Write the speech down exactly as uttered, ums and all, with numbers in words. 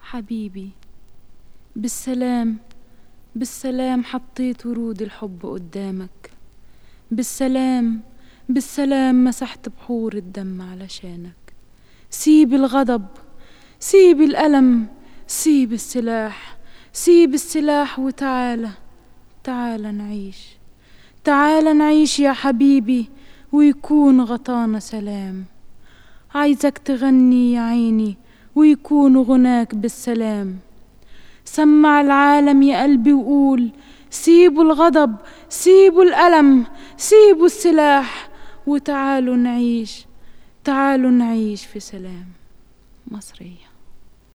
حبيبي، بالسلام بالسلام حطيت ورود الحب قدامك، بالسلام بالسلام مسحت بحور الدم علشانك. سيب الغضب، سيب الألم، سيب السلاح، سيب السلاح وتعالى، تعالى نعيش، تعالى نعيش يا حبيبي ويكون غطانا سلام. عايزك تغني يا عيني ويكون غناك بالسلام. سمع العالم يا قلبي وقول سيبوا الغضب، سيبوا الألم، سيبوا السلاح وتعالوا نعيش، تعالوا نعيش في سلام. مصرية.